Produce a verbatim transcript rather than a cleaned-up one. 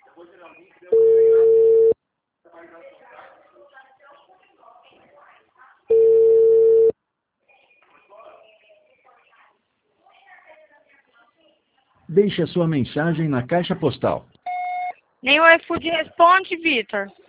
Deixe a sua mensagem na caixa postal. Nem o iFood responde, Vitor.